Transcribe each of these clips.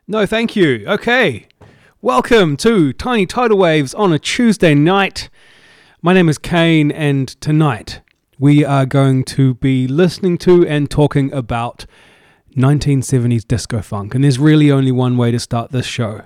No, thank you. Okay. Welcome to Tiny Tidal Waves on a Tuesday night. My name is Kane, and tonight we are going to be listening to and talking about 1970s disco funk. And there's really only one way to start this show.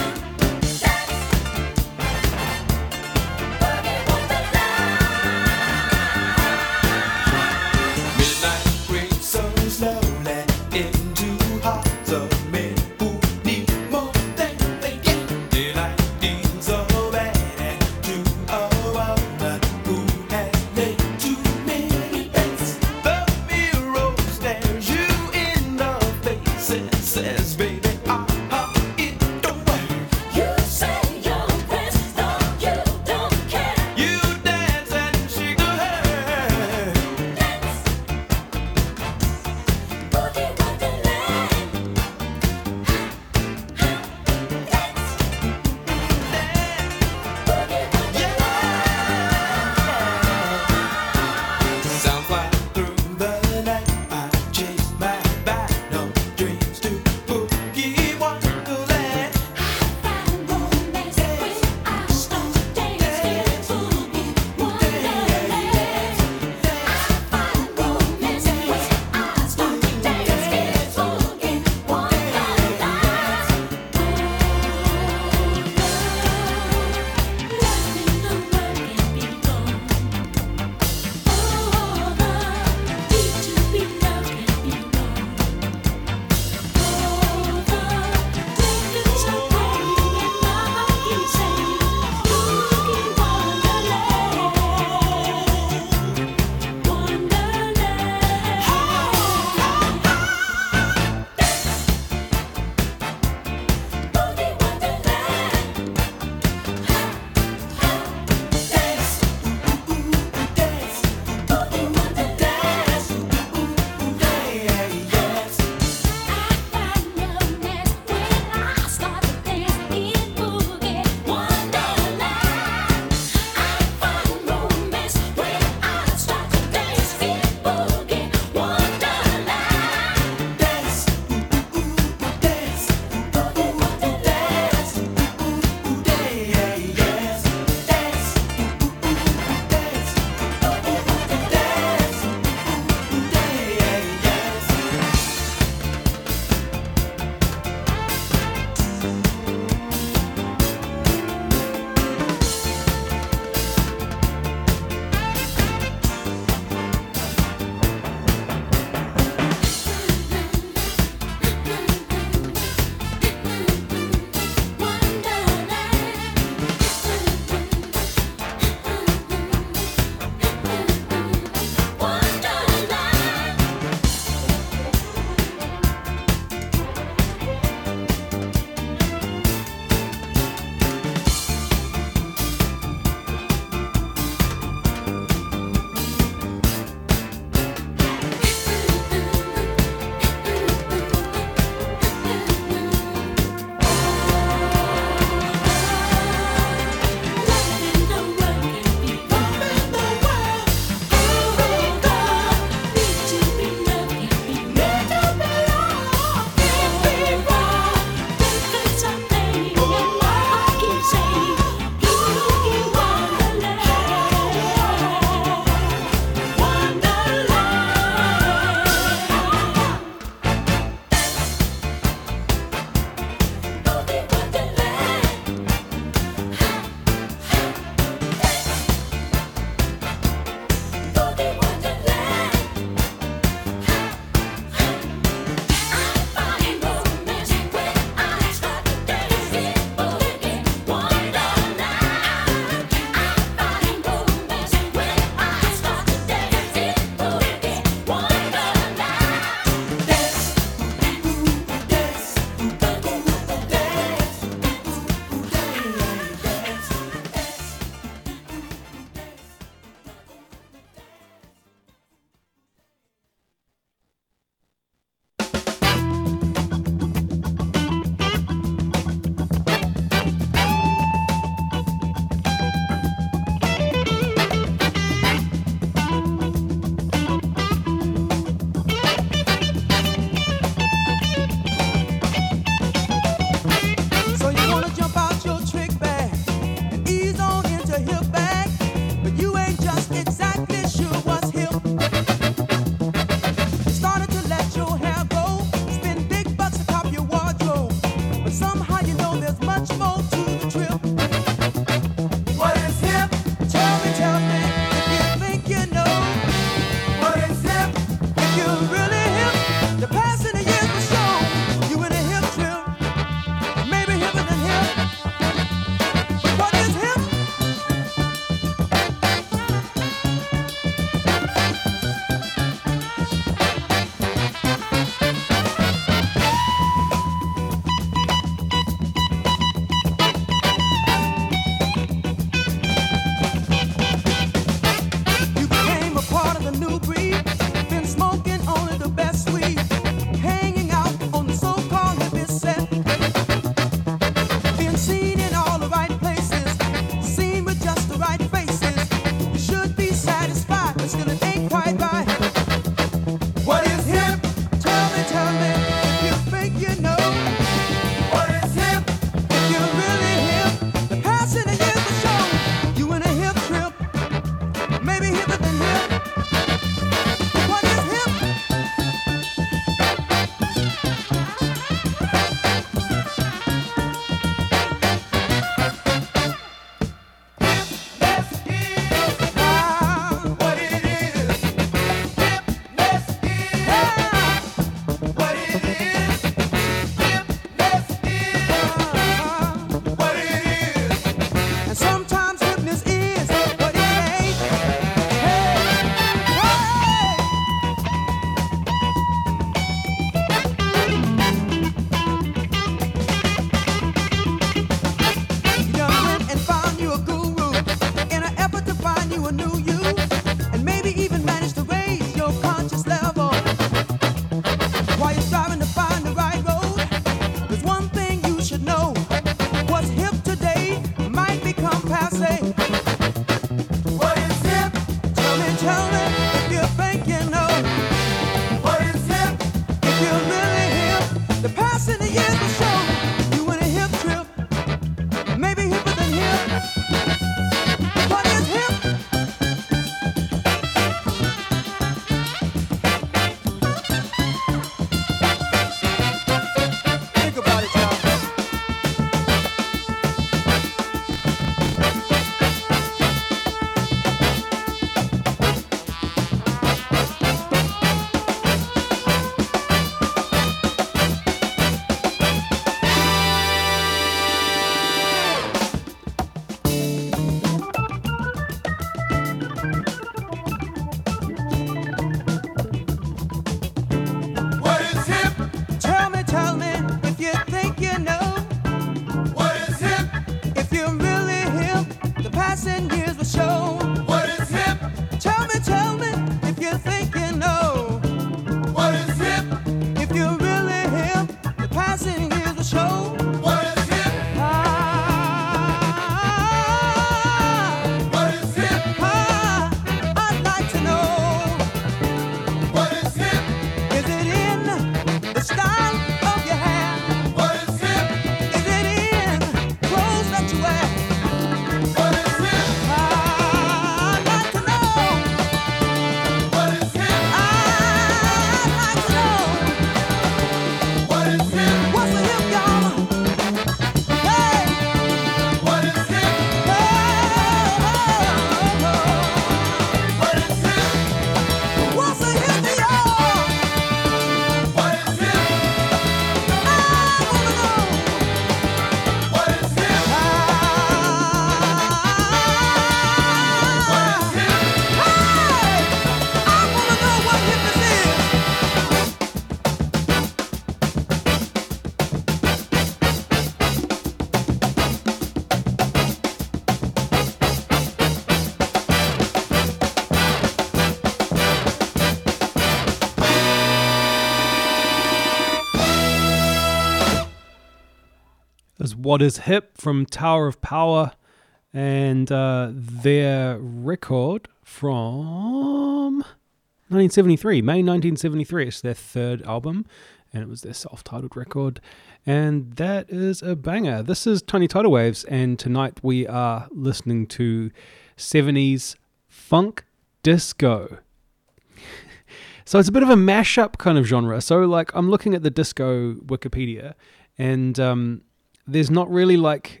What Is Hip from Tower of Power, and their record from 1973, May 1973. It's their third album, and it was their self-titled record, and that is a banger. This is Tiny Tidal Waves, and tonight we are listening to 70s funk disco. So it's a bit of a mashup kind of genre. So like I'm looking at the disco Wikipedia, and there's not really like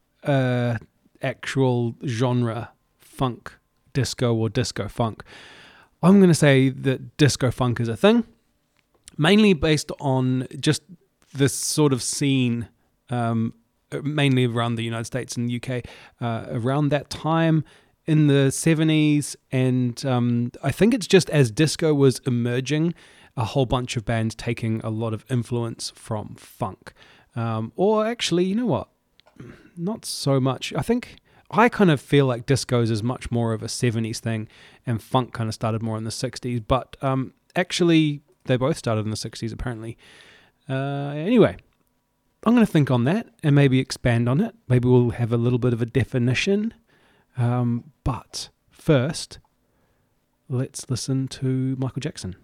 actual genre funk disco or disco funk. I'm going to say that disco funk is a thing, mainly based on just this sort of scene, mainly around the United States and UK, around that time in the 70s. And I think it's just as disco was emerging, a whole bunch of bands taking a lot of influence from funk. Or actually, you know what? Not so much. I kind of feel like discos is much more of a 70s thing, and funk kind of started more in the 60s. But actually, they both started in the 60s, apparently. Anyway, I'm going to think on that and maybe expand on it. Maybe we'll have a little bit of a definition. But first, let's listen to Michael Jackson.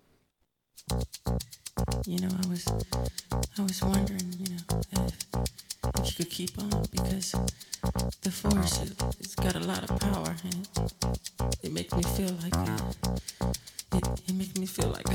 You know, I was wondering, if you could keep on, because the force, it's got a lot of power, and it makes me feel like it makes me feel like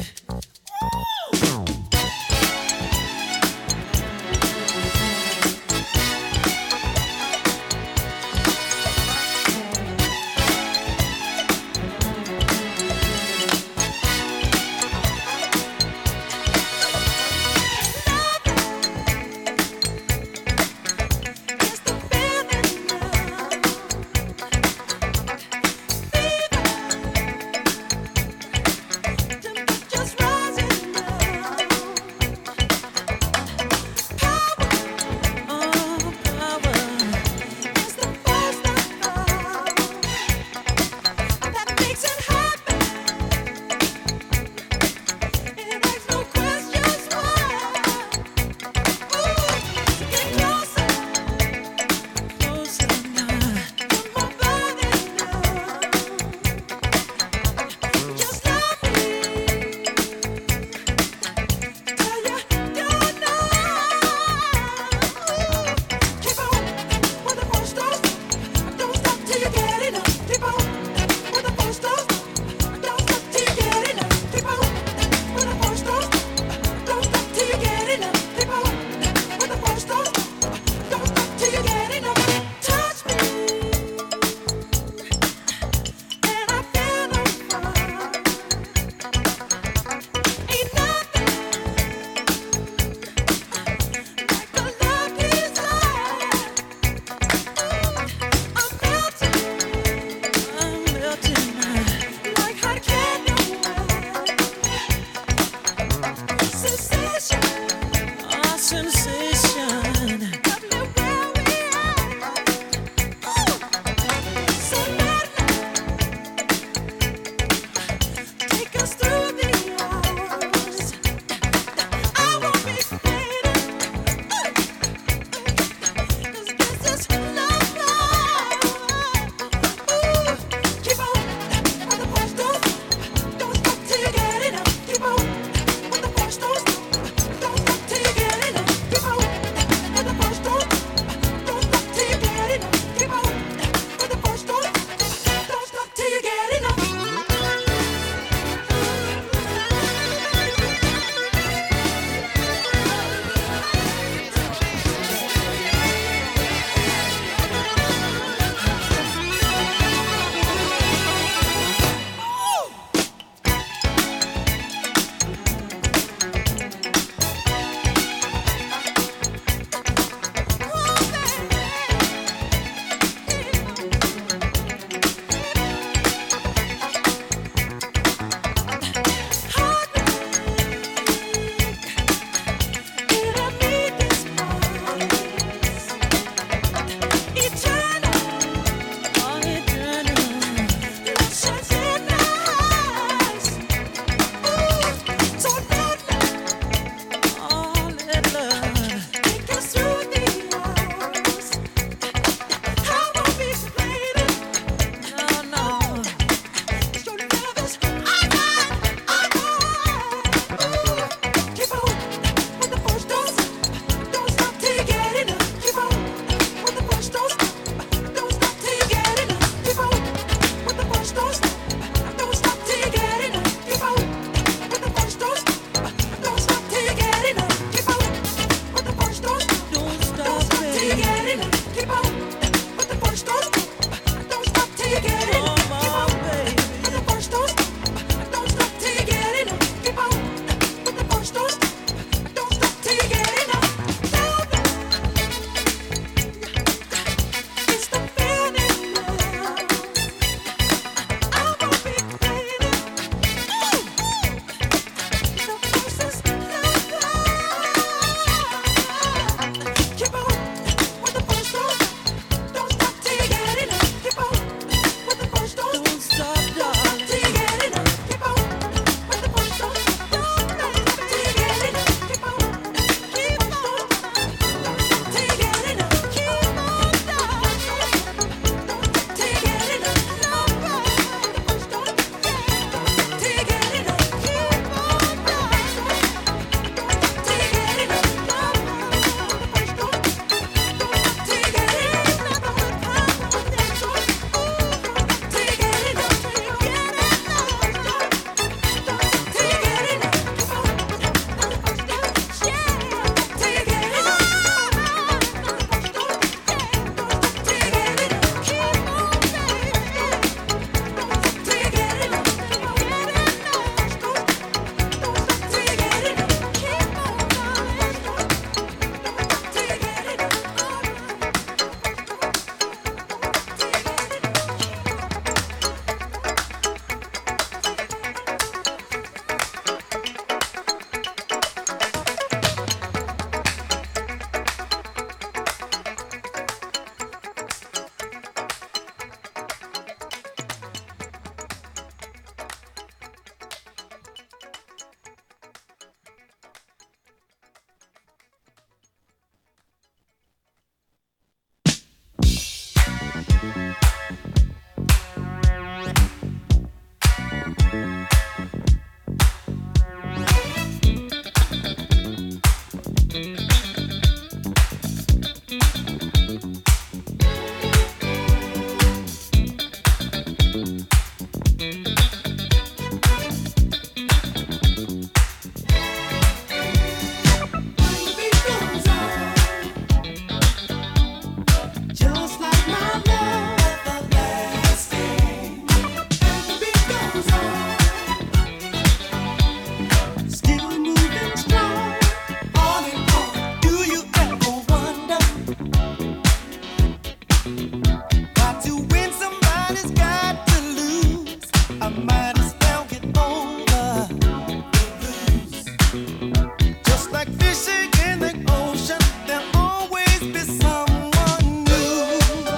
might as well get over the blues. Just like fishing in the ocean, there'll always be someone new.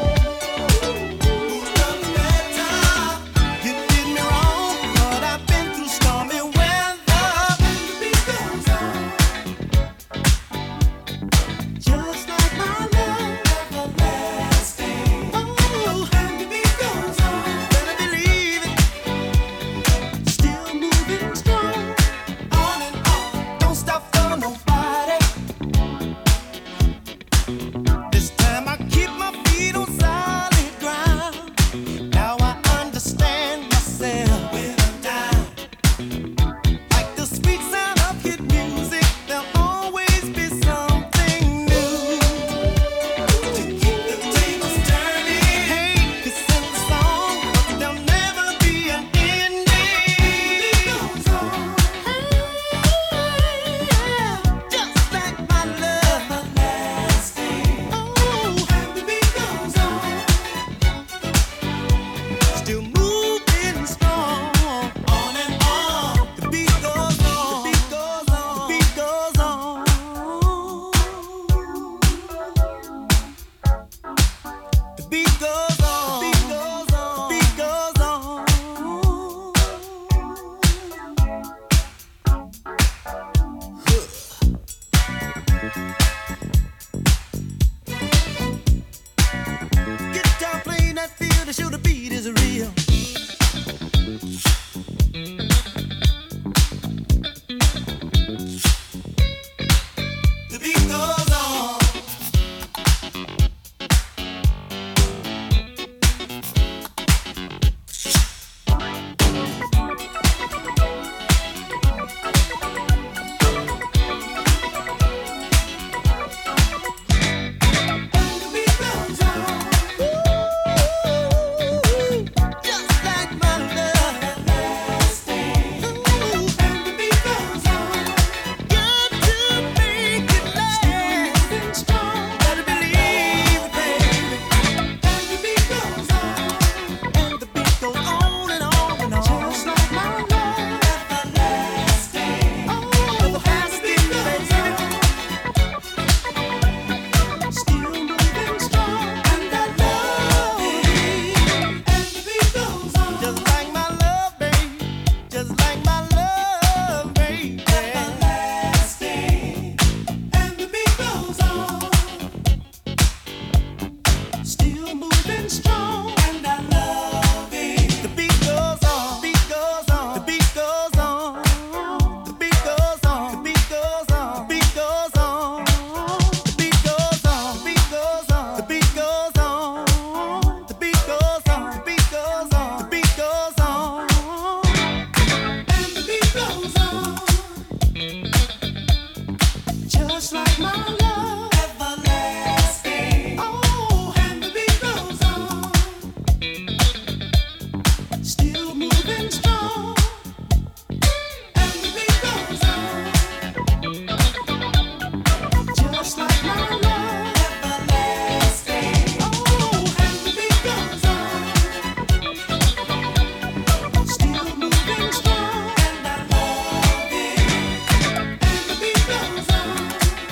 Who done better? You did me wrong, but I've been through stormy weather. And the beat goes on. Just like my love, everlasting. Oh, and the beat goes on. Better believe it. Still moving strong. On and on. Don't stop for nobody. This time I keep my feet on solid ground. Now I understand myself when I'm down. Like the sweet sound of hit music, there'll always be something new to keep the tables turning. Hey, it's in the song, but there'll never be an ending. It goes on. Just like my love, everlasting. Oh, and the beat goes on. Still moving strong, on and on. The beat goes on. The beat goes on. The beat goes on. The beat goes on. The beat goes on. The beat goes on. Guitar playing that feel to show the beat is real. The beat goes on. The beat goes on. Just like my love, everlasting. Ooh, and the beat goes on. Got to make it last. Still strong. Better believe it, baby. And the beat goes on. And the beat goes on and on and on. Just like my love, everlasting. Oh, everlasting, baby. Still moving strong, and I love it. And the beat goes on. Just like my love, babe. Just like my love, babe. Everlasting. And the beat goes on. Still moving strong, and I love it. The beat goes on. The beat goes on. The beat goes on. The beat goes on. The beat goes on. The beat goes on. The beat goes on. The beat goes on. The beat goes on. The beat goes on. The beat goes on. The beat goes on. And the beat goes on. Just like my love, everlasting. Oh, and the beat goes on. Still moving strong. And the beat goes on. Just like my love, everlasting. Oh, and the beat goes on. Still moving strong, and I love it. And the beat goes on.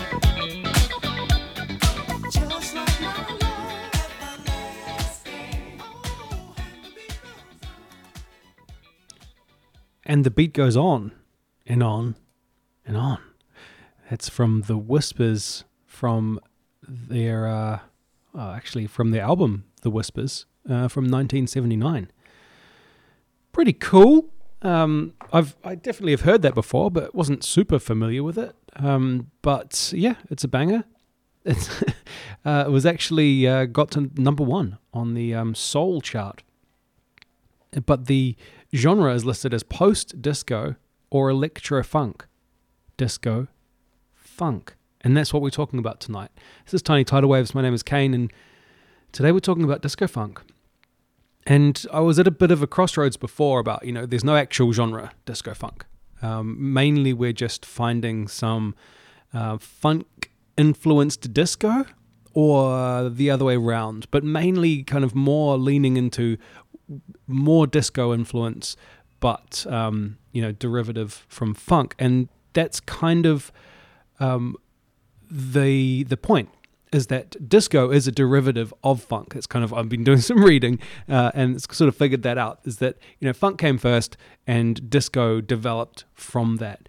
Just like my love, everlasting. Oh, and the beat goes on. And the beat goes on and on and on. That's from The Whispers, from their from their album The Whispers, from 1979. Pretty cool. I definitely have heard that before, but wasn't super familiar with it. But yeah, it's a banger. It's it was actually got to number 1 on the soul chart. But the genre is listed as post-disco or electro-funk. Disco, funk. And that's what we're talking about tonight. This is Tiny Tidal Waves. My name is Kane, and today we're talking about disco funk. And I was at a bit of a crossroads before about, there's no actual genre, disco funk. Mainly we're just finding some funk-influenced disco, or the other way around, but mainly kind of more leaning into more disco influence, but derivative from funk, and that's kind of the point. Is that disco is a derivative of funk. It's kind of, I've been doing some reading and it's sort of figured that out, is that, funk came first and disco developed from that.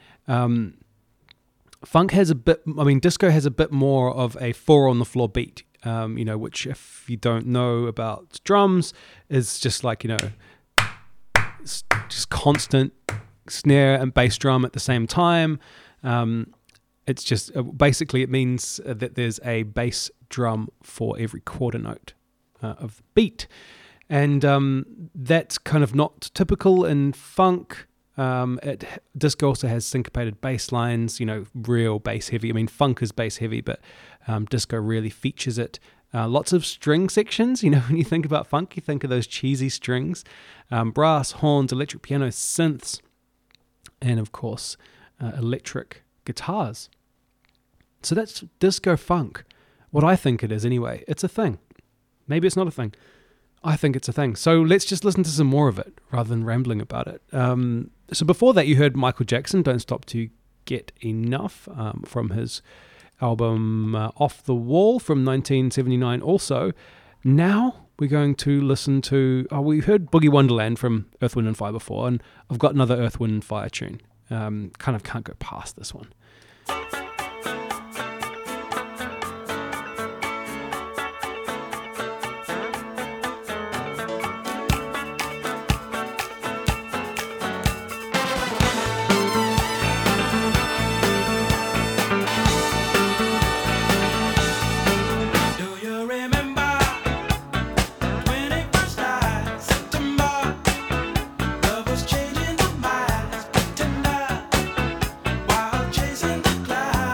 Disco has a bit more of a 4 on the floor beat, which if you don't know about drums is just like, it's just constant snare and bass drum at the same time. It's just basically it means that there's a bass drum for every quarter note of the beat, and that's kind of not typical in funk. Disco also has syncopated bass lines, real bass heavy. I mean, funk is bass heavy, but disco really features it. Lots of string sections. When you think about funk, you think of those cheesy strings, brass, horns, electric piano, synths, and of course electric guitars. So that's disco funk. What I think it is anyway. It's a thing. Maybe it's not a thing. I think it's a thing. So let's just listen to some more of it rather than rambling about it. So before that you heard Michael Jackson, Don't Stop to Get Enough, from his album Off the Wall from 1979 also. Now we're going to listen to, we heard Boogie Wonderland from Earth, Wind & Fire before, and I've got another Earth, Wind & Fire tune. Kind of can't go past this one. Chasing the clouds.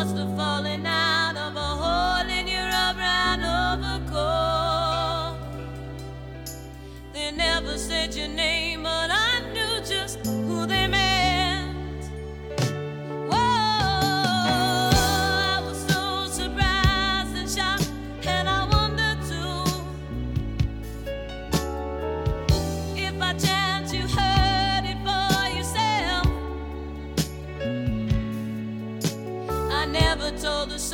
must have fallen out of a hole in your brown overcoat. They never said your name, but I knew just who they meant. Whoa, I was so surprised and shocked, and I wondered too if by chance you heard it for yourself. I never told the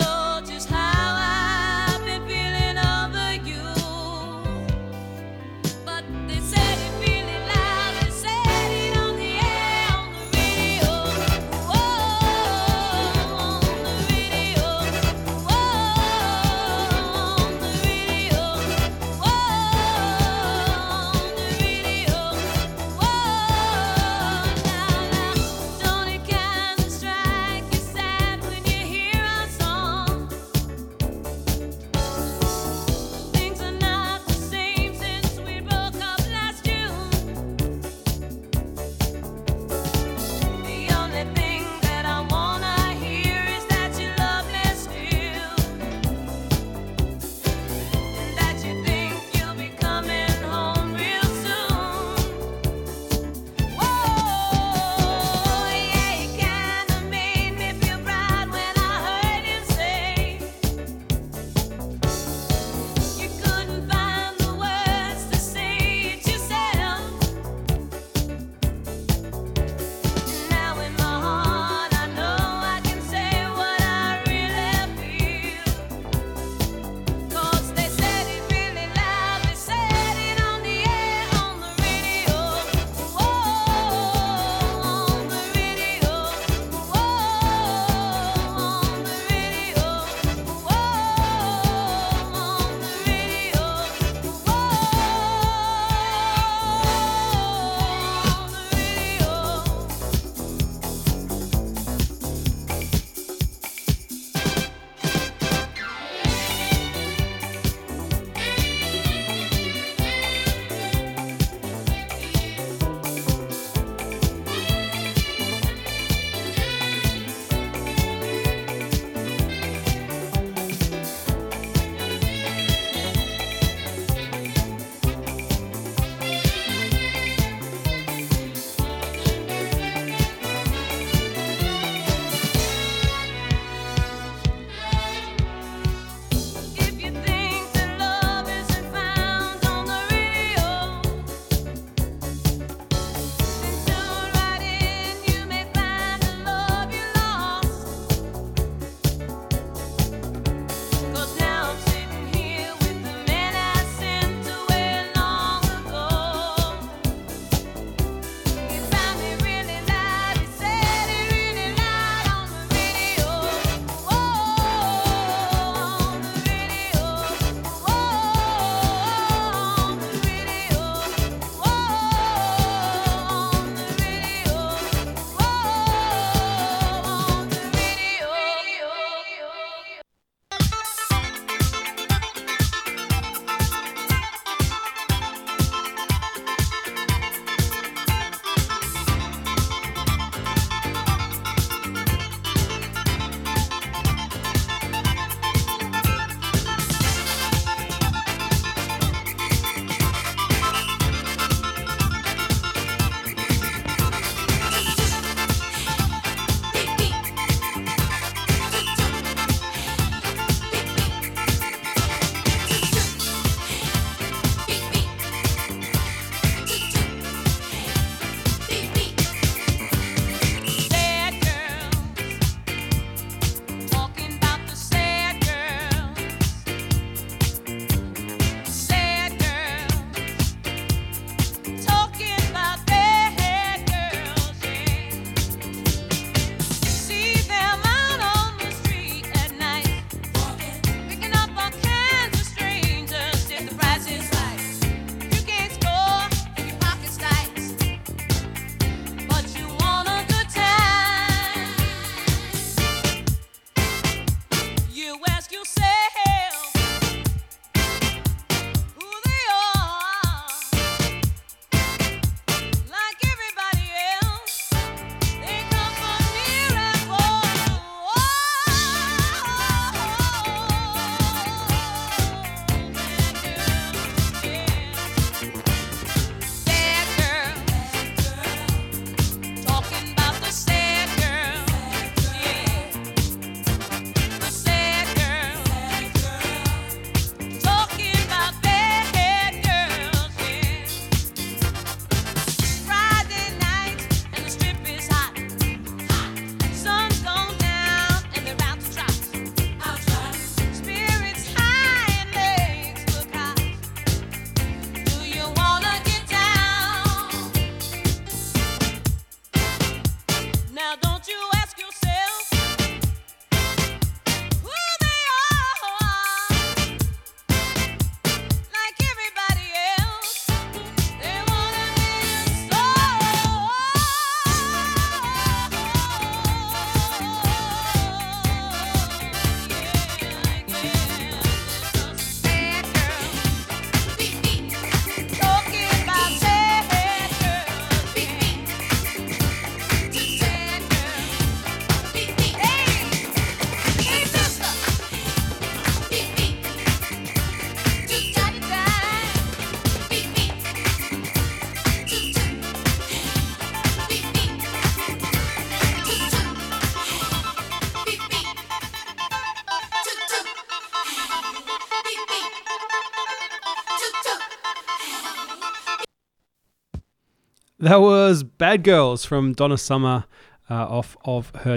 That was Bad Girls from Donna Summer off of her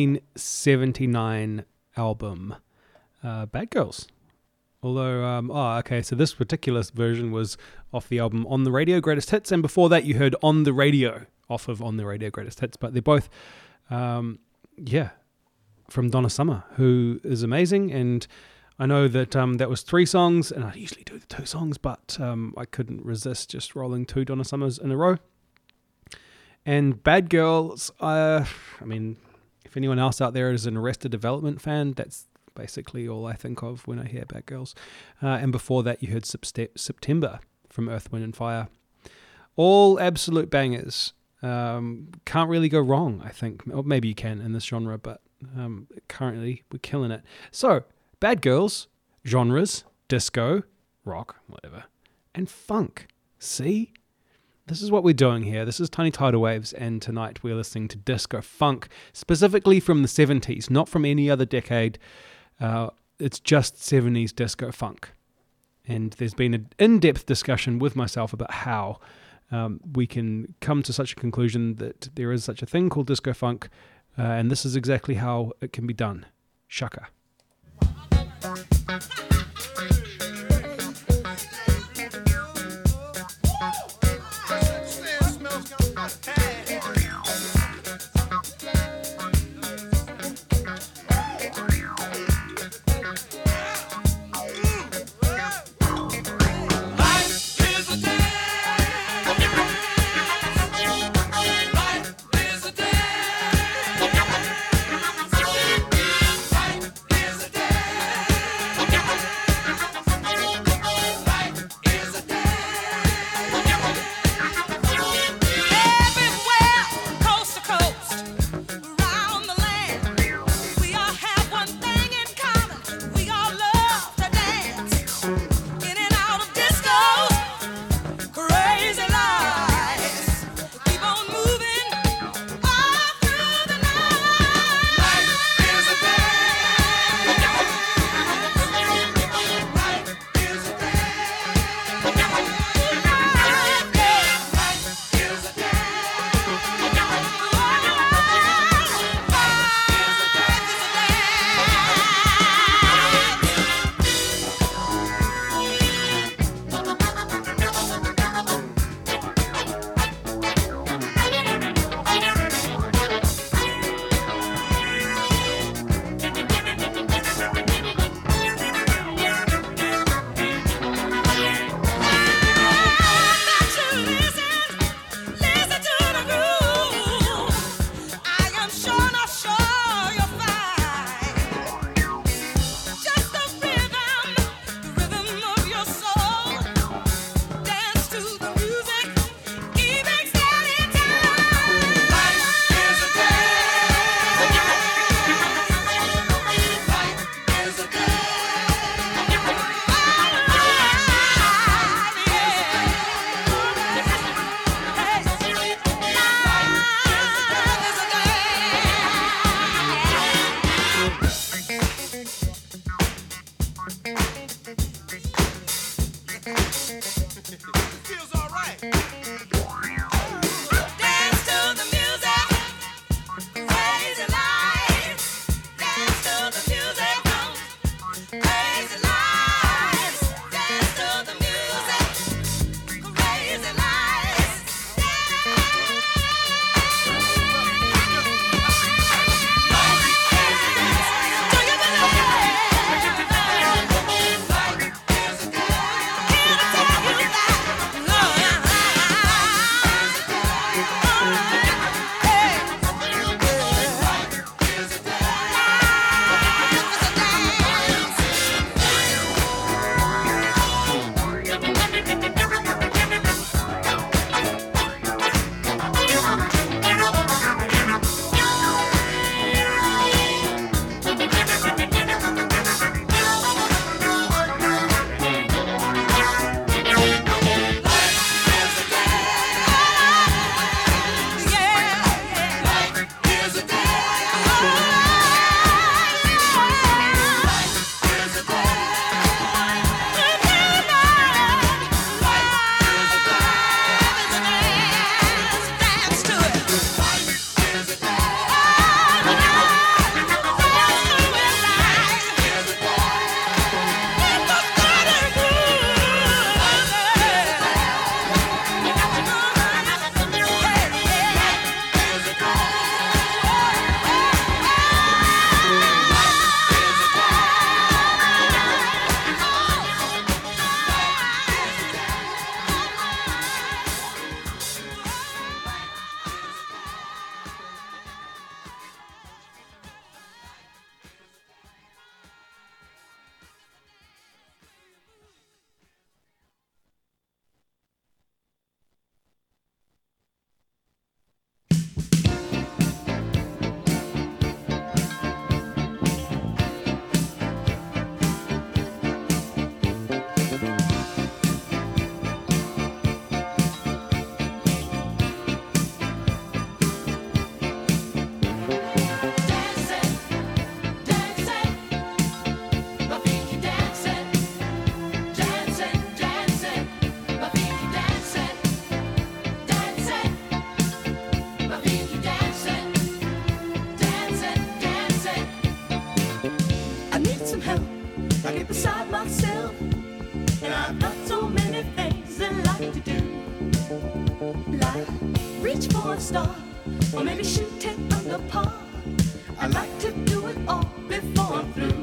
1979 album, Bad Girls. Although, okay, so this particular version was off the album On the Radio Greatest Hits, and before that you heard On the Radio off of On the Radio Greatest Hits, but they're both, from Donna Summer, who is amazing, and I know that that was 3 songs, and I usually do the 2 songs, but I couldn't resist just rolling 2 Donna Summers in a row. And Bad Girls, I mean, if anyone else out there is an Arrested Development fan, that's basically all I think of when I hear Bad Girls. And before that, you heard September from Earth, Wind and Fire. All absolute bangers. Can't really go wrong, I think. Or maybe you can in this genre, but currently we're killing it. So, Bad Girls, genres, disco, rock, whatever, and funk. See? This is what we're doing here. This is Tiny Tidal Waves, and tonight we're listening to disco funk, specifically from the 70s, not from any other decade. It's just 70s disco funk. And there's been an in-depth discussion with myself about how we can come to such a conclusion that there is such a thing called disco funk, and this is exactly how it can be done. Shaka. myself, and I've got so many things I like to do. Like reach for a star, or maybe shoot 10 under par. I like to do it all before I'm through.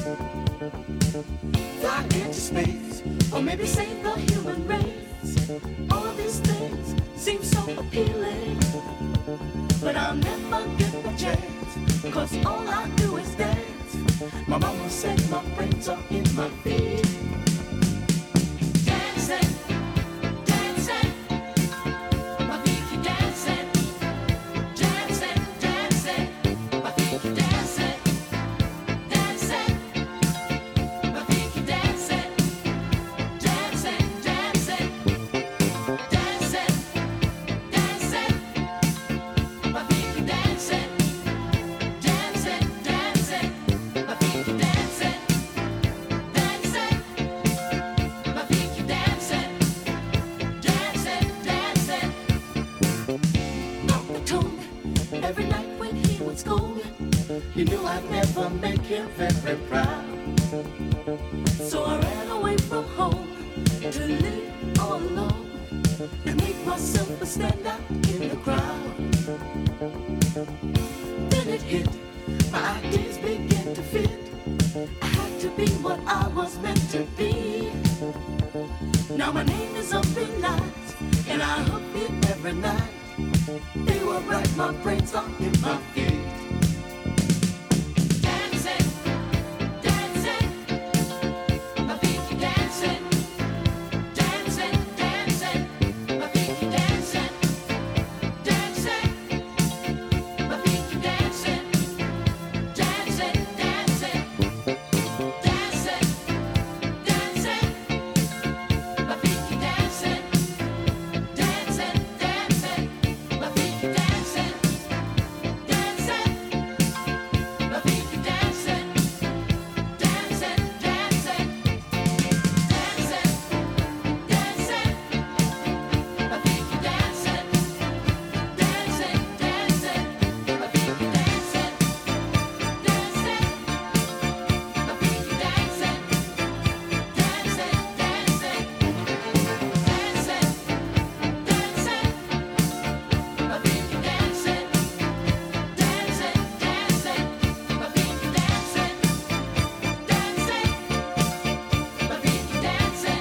Fly into space, or maybe save the human race. All these things seem so appealing, but I'll never get the chance, 'cause all I do is dance. My mama said my brains are in my feet. Dancing, dancing, my feet keep dancing. Dancing, dancing, my feet keep dancing. Dancing, my feet keep dancing. Dancing, dancing, dancing, dancing, my feet keep dancing. Dancing, dancing, my feet keep dancing. Dancing, my feet keep dancing. Dancing, dancing. Uncle Tony, every night when he would scold, he knew I'd never make him very proud. So I ran away from home to live all alone and make myself a standout in the crowd. Then it hit, my ideas began to fit. I had to be what I was meant to be. Now my name is up in lights, and I hook it every night. They were right, my brains are in my feet. Dancing, dancing, my feet keep dancing. Dancing, dancing, my feet keep dancing. Dancing, my feet keep dancing. Dancing, dancing, dancing, dancing, my feet keep dancing. Dancing, dancing, my feet keep dancing. Dancing, my feet keep dancing. Dancing, dancing, dancing, dancing, my feet keep dancing. Dancing, dancing, my feet keep dancing. Dancing, my feet keep dancing. Dancing, dancing, dancing, dancing, my feet keep dancing. Dancing, dancing, my feet keep dancing. Dancing, my feet keep dancing.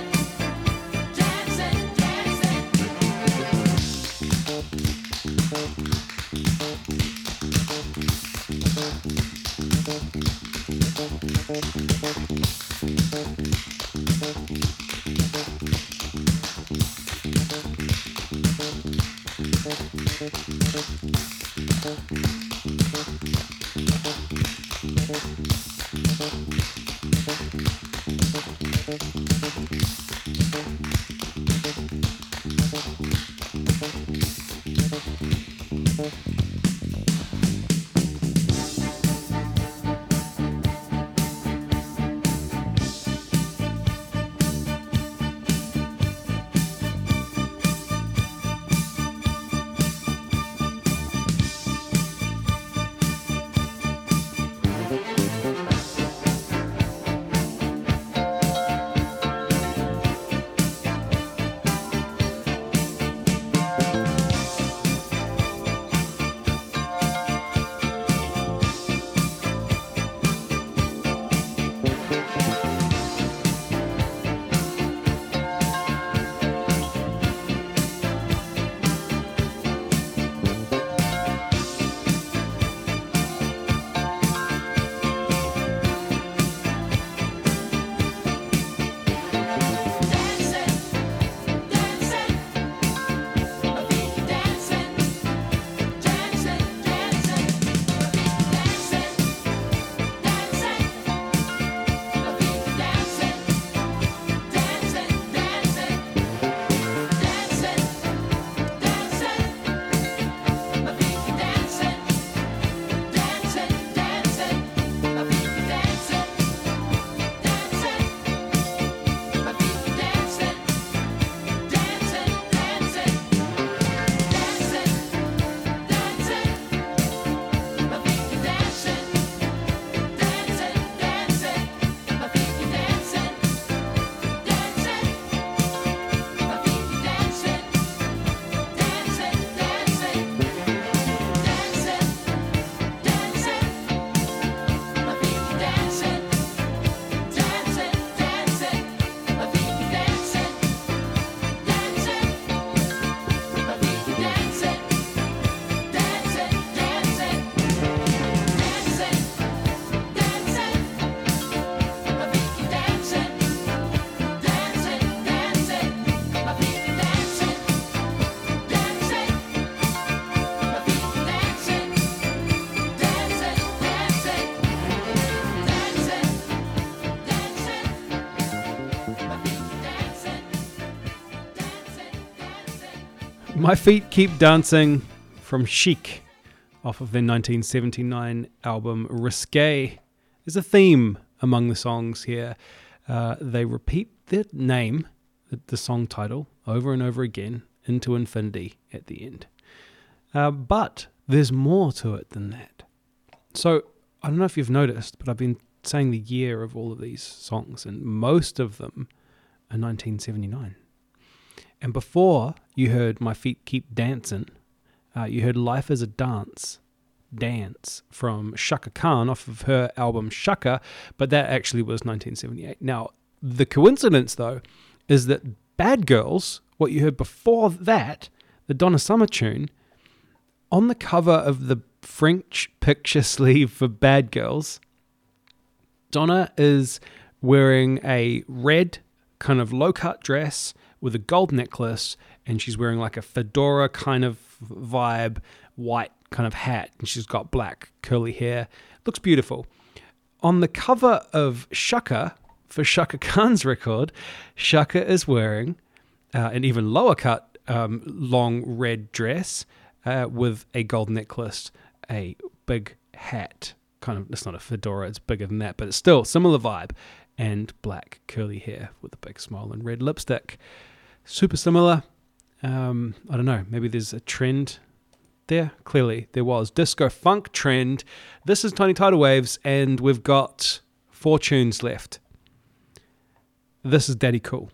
My Feet Keep Dancing from Chic off of their 1979 album Risque. There's a theme among the songs here. They repeat their name, the song title, over and over again into infinity at the end. But there's more to it than that. So I don't know if you've noticed, but I've been saying the year of all of these songs, and most of them are 1979. And before you heard My Feet Keep Dancing, you heard Life is a Dance from Chaka Khan off of her album Chaka, but that actually was 1978. Now, the coincidence, though, is that Bad Girls, what you heard before that, the Donna Summer tune, on the cover of the French picture sleeve for Bad Girls, Donna is wearing a red kind of low-cut dress with a gold necklace, and she's wearing like a fedora kind of vibe, white kind of hat, and she's got black curly hair. Looks beautiful. On the cover of Chaka, for Chaka Khan's record, Chaka is wearing an even lower cut long red dress with a gold necklace, a big hat. Kind of, it's not a fedora, it's bigger than that, but it's still similar vibe, and black curly hair with a big smile and red lipstick. Super similar. I don't know, maybe there's a trend there. Clearly there was. Disco funk trend. This is Tiny Tidal Waves, and we've got 4 tunes left. This is Daddy Cool.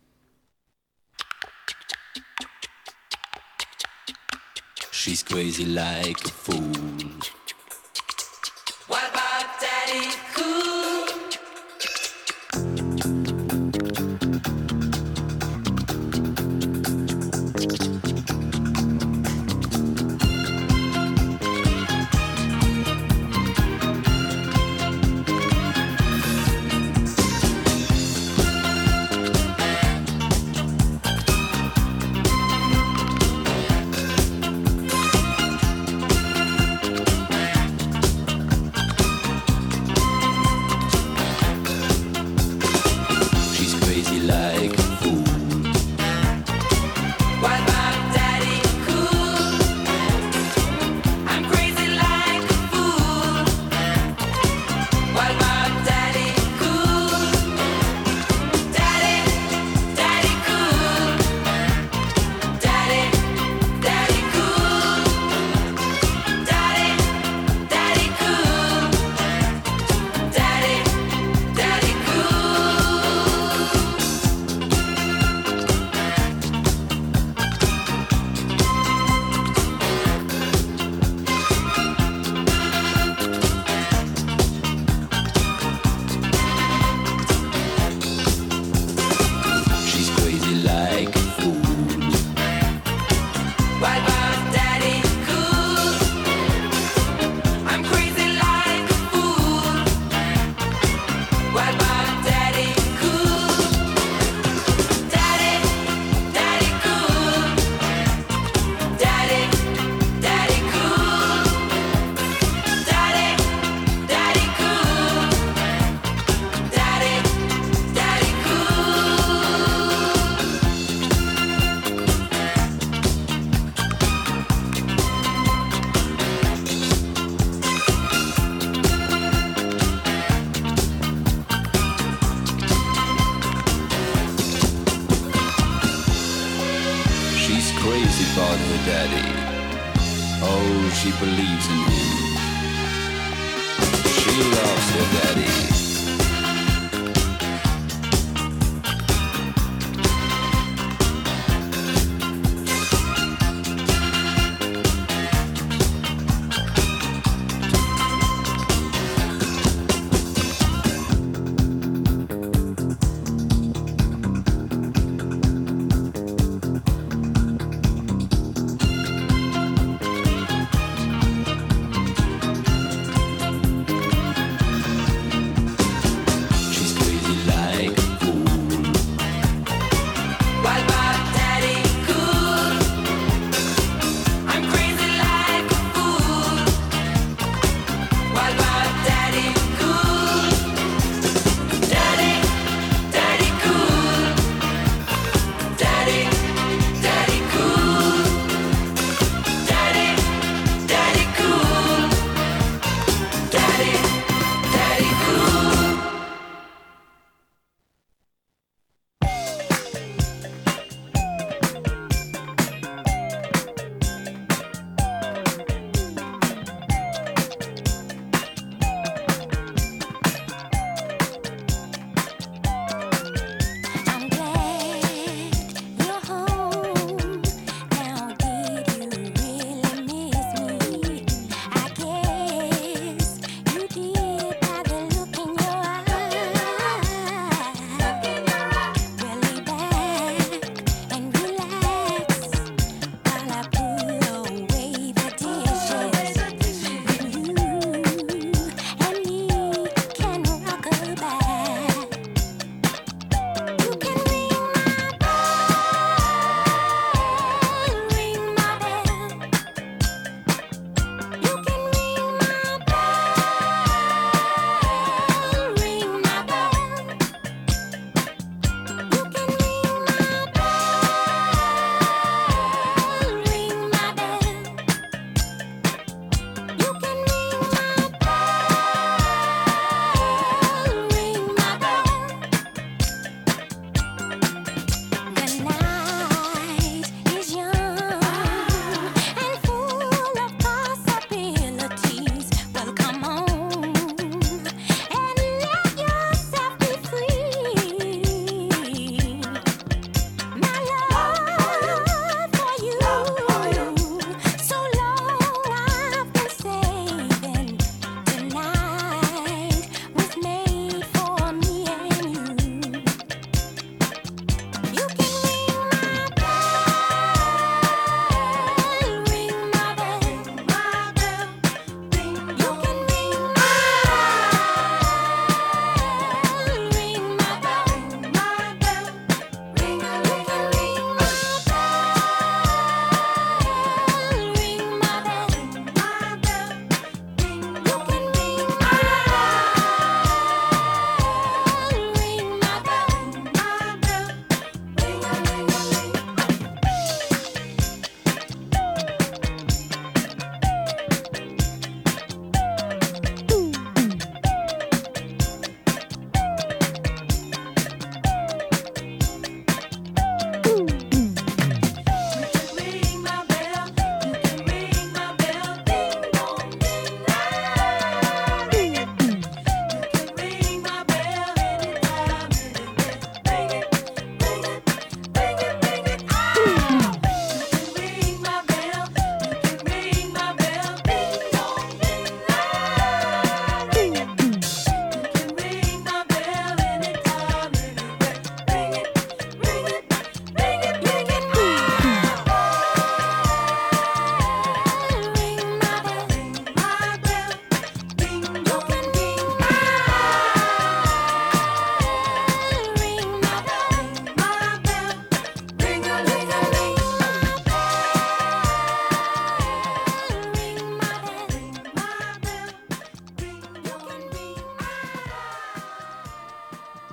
She's crazy like a fool. What about Daddy Cool? She believes in him. She loves her daddy.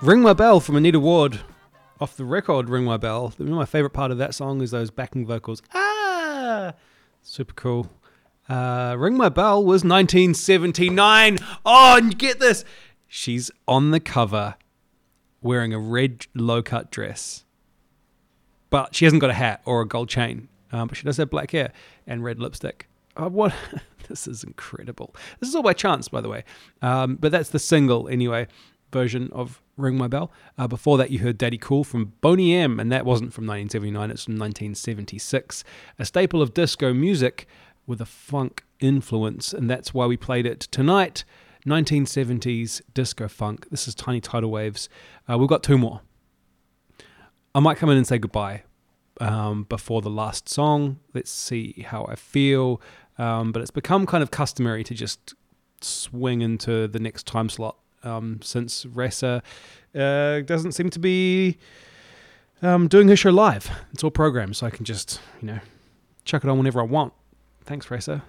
Ring My Bell from Anita Ward off the record Ring My Bell. My favorite part of that song is those backing vocals. Ah! Super cool. Ring My Bell was 1979. Oh, and get this. She's on the cover wearing a red low-cut dress. But she hasn't got a hat or a gold chain. But she does have black hair and red lipstick. Oh, what? This is incredible. This is all by chance, by the way. But that's the single, anyway, version of Ring My Bell. Before that, you heard Daddy Cool from Boney M, and that wasn't from 1979, it's from 1976. A staple of disco music with a funk influence, and that's why we played it tonight. 1970s disco funk. This is Tiny Tidal Waves. We've got two more. I might come in and say goodbye before the last song. Let's see how I feel. But it's become kind of customary to just swing into the next time slot since Ressa doesn't seem to be doing her show live. It's all programmed, so I can just, chuck it on whenever I want. Thanks, Ressa.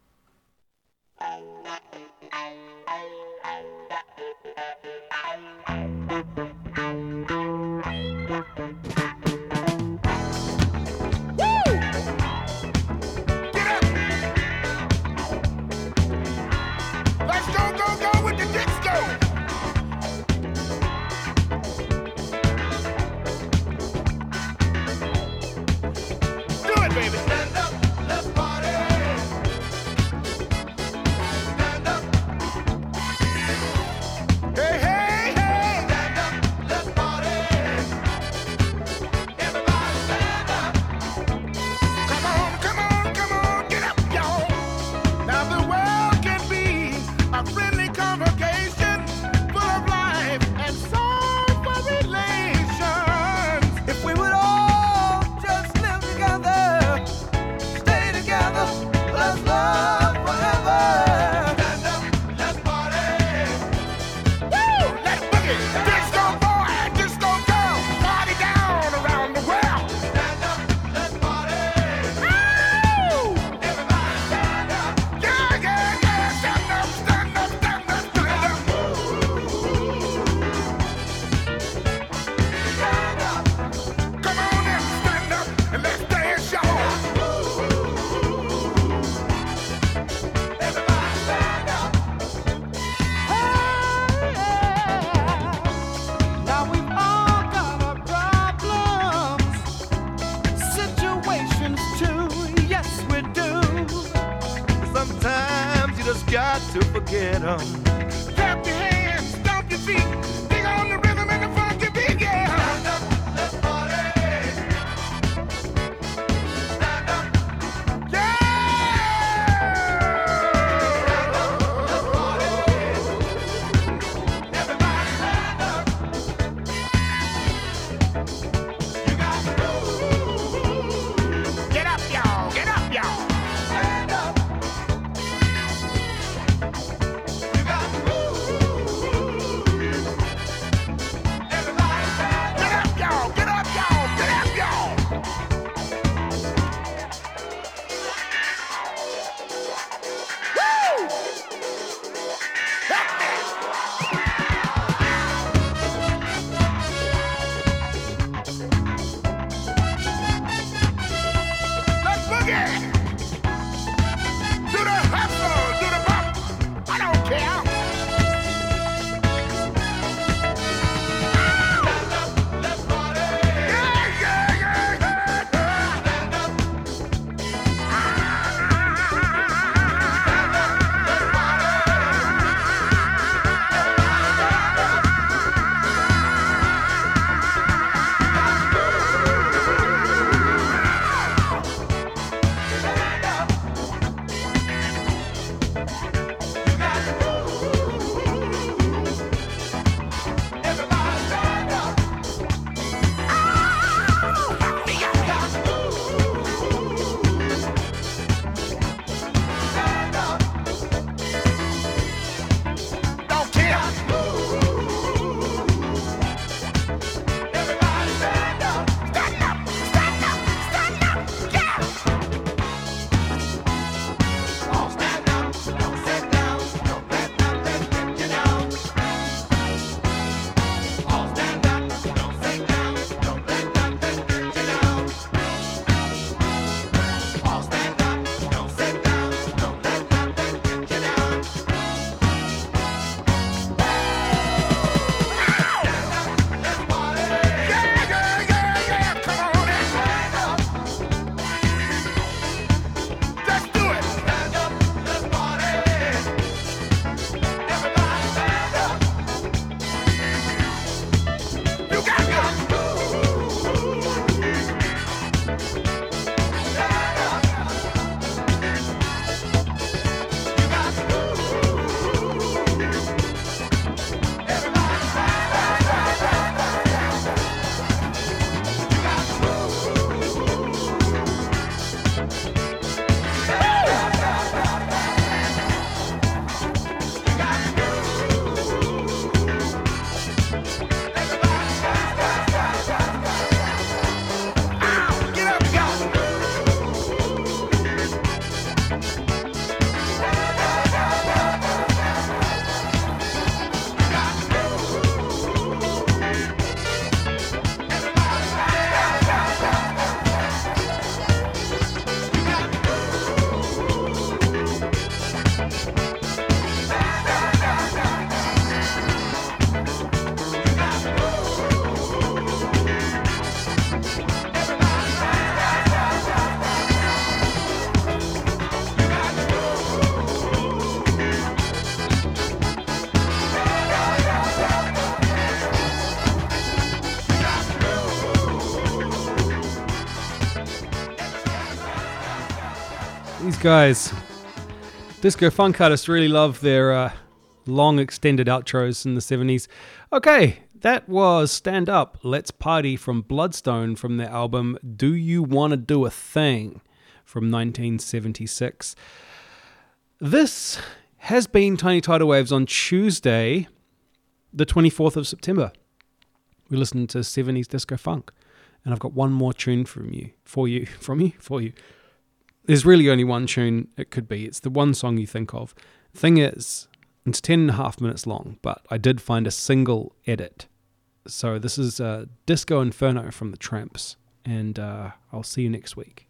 To forget 'em. Clap your hands, stomp your feet, dig on the rhythm and the funky beat, yeah. Stand up, let's party. Stand up, yeah. Stand up, let's party. Everybody stand up. You got to move. Get up, y'all. Get up, y'all. Stand up. You got These guys, disco funk artists, really love their long extended outros in the 70s. Okay, that was Stand Up, Let's Party from Bloodstone from their album Do You Wanna Do a Thing from 1976. This has been Tiny Tidal Waves on Tuesday, the 24th of September. We listened to 70s disco funk, and I've got one more tune for you. There's really only one tune it could be. It's the one song you think of. Thing is, it's 10.5 minutes long, but I did find a single edit. So this is Disco Inferno from the Tramps, and I'll see you next week.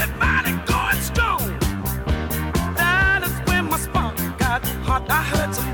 I heard some